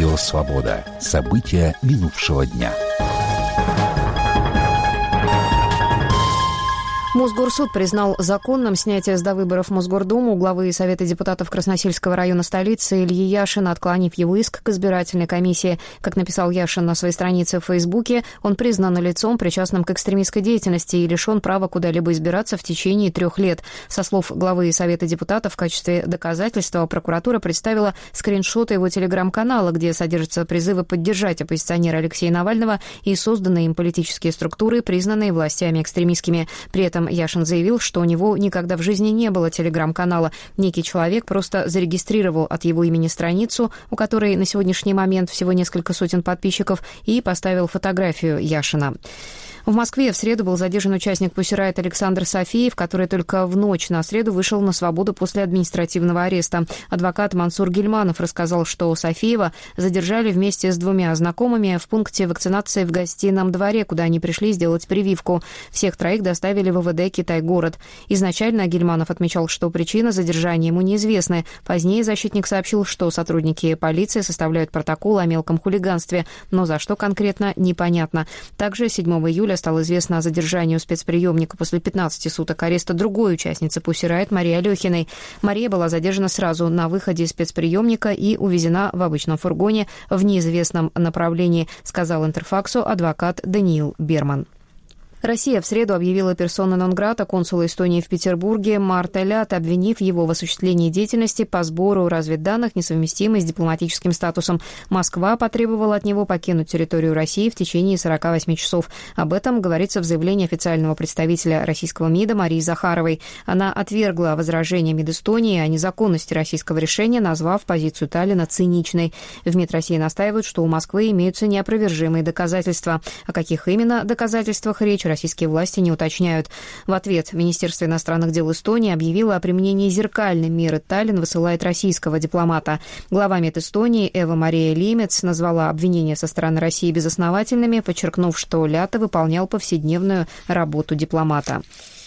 Радио «Свобода». События минувшего дня. Мосгорсуд признал законным снятие с довыборов в Мосгордуму главы Совета депутатов Красносельского района столицы Ильи Яшина, отклонив его иск к избирательной комиссии. Как написал Яшин на своей странице в Фейсбуке, он признан лицом, причастным к экстремистской деятельности и лишен права куда-либо избираться в течение 3 лет. Со слов главы Совета депутатов, в качестве доказательства прокуратура представила скриншоты его телеграм-канала, где содержатся призывы поддержать оппозиционера Алексея Навального и созданные им политические структуры, признанные властями экстремистскими. При этом Яшин заявил, что у него никогда в жизни не было телеграм-канала. Некий человек просто зарегистрировал от его имени страницу, у которой на сегодняшний момент всего несколько сотен подписчиков, и поставил фотографию Яшина. В Москве в среду был задержан участник Pussy Riot Александр Софиев, который только в ночь на среду вышел на свободу после административного ареста. Адвокат Мансур Гильманов рассказал, что Софиева задержали вместе с 2 знакомыми в пункте вакцинации в Гостином дворе, куда они пришли сделать прививку. Всех 3 доставили в ВВД Китай-город. Изначально Гильманов отмечал, что причина задержания ему неизвестны. Позднее защитник сообщил, что сотрудники полиции составляют протокол о мелком хулиганстве, но за что конкретно непонятно. Также 7 июля стало известно о задержании у спецприемника после 15 суток ареста другой участницы Pussy Riot Марии Алехиной. Мария была задержана сразу на выходе из спецприемника и увезена в обычном фургоне в неизвестном направлении, сказал Интерфаксу адвокат Даниил Берман. Россия в среду объявила персона нон-грата консула Эстонии в Петербурге Марта Лят, обвинив его в осуществлении деятельности по сбору разведданных, несовместимой с дипломатическим статусом. Москва потребовала от него покинуть территорию России в течение 48 часов. Об этом говорится в заявлении официального представителя российского МИДа Марии Захаровой. Она отвергла возражения МИД Эстонии о незаконности российского решения, назвав позицию Таллина циничной. В МИД России настаивают, что у Москвы имеются неопровержимые доказательства. О каких именно доказательствах речь, российские власти не уточняют. В ответ Министерство иностранных дел Эстонии объявило о применении зеркальной меры. Таллин высылает российского дипломата. Глава МИД Эстонии Эва-Мария Лимец назвала обвинения со стороны России безосновательными, подчеркнув, что Лята выполнял повседневную работу дипломата.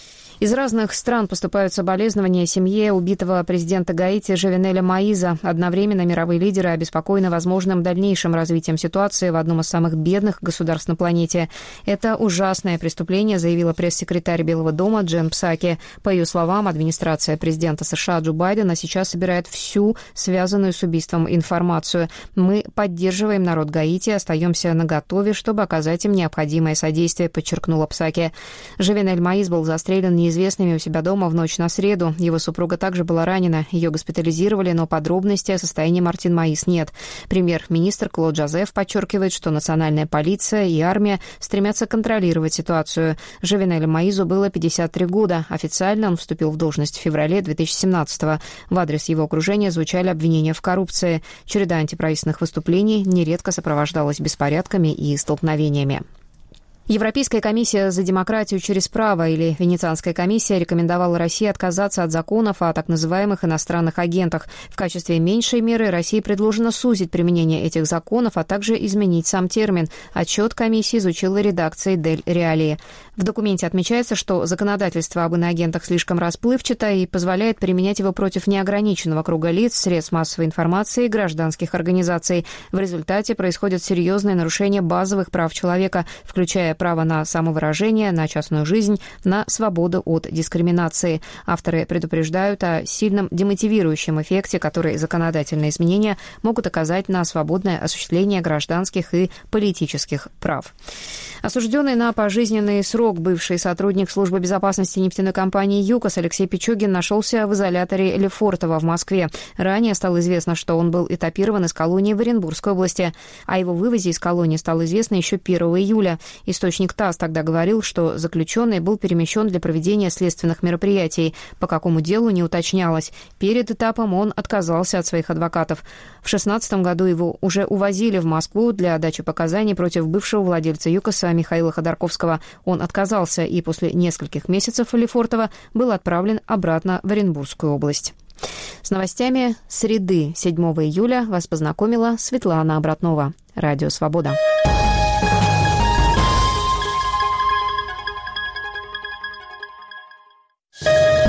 Из разных стран поступают соболезнования семье убитого президента Гаити Жовенеля Моиза. Одновременно мировые лидеры обеспокоены возможным дальнейшим развитием ситуации в одном из самых бедных государств на планете. Это ужасное преступление, заявила пресс-секретарь Белого дома Джен Псаки. По ее словам, администрация президента США Джо Байдена сейчас собирает всю связанную с убийством информацию. Мы поддерживаем народ Гаити, остаемся наготове, чтобы оказать им необходимое содействие, подчеркнула Псаки. Жовенель Моиз был застрелен неизвестными у себя дома в ночь на среду. Его супруга также была ранена. Ее госпитализировали, но подробностей о состоянии Мартин Моиз нет. Премьер-министр Клод Жозеф подчеркивает, что национальная полиция и армия стремятся контролировать ситуацию. Жовенелю Моизу было 53 года. Официально он вступил в должность в феврале 2017-го. В адрес его окружения звучали обвинения в коррупции. Череда антиправительственных выступлений нередко сопровождалась беспорядками и столкновениями. Европейская комиссия за демократию через право, или Венецианская комиссия, рекомендовала России отказаться от законов о так называемых иностранных агентах. В качестве меньшей меры России предложено сузить применение этих законов, а также изменить сам термин. Отчет комиссии изучила редакция Дель Реалии. В документе отмечается, что законодательство об иноагентах слишком расплывчато и позволяет применять его против неограниченного круга лиц, средств массовой информации и гражданских организаций. В результате происходят серьезные нарушения базовых прав человека, включая право на самовыражение, на частную жизнь, на свободу от дискриминации. Авторы предупреждают о сильном демотивирующем эффекте, который законодательные изменения могут оказать на свободное осуществление гражданских и политических прав. Осужденный на пожизненный срок бывший сотрудник службы безопасности нефтяной компании «ЮКОС» Алексей Пичугин нашелся в изоляторе Лефортово в Москве. Ранее стало известно, что он был этапирован из колонии в Оренбургской области. О его вывозе из колонии стало известно еще 1 июля. Источник ТАСС тогда говорил, что заключенный был перемещен для проведения следственных мероприятий. По какому делу не уточнялось. Перед этапом он отказался от своих адвокатов. В 2016 году его уже увозили в Москву для дачи показаний против бывшего владельца «ЮКОСа» Михаила Ходорковского. Он отказался и после нескольких месяцев в Лефортово был отправлен обратно в Оренбургскую область. С новостями среды 7 июля вас познакомила Светлана Обратнова. Радио «Свобода».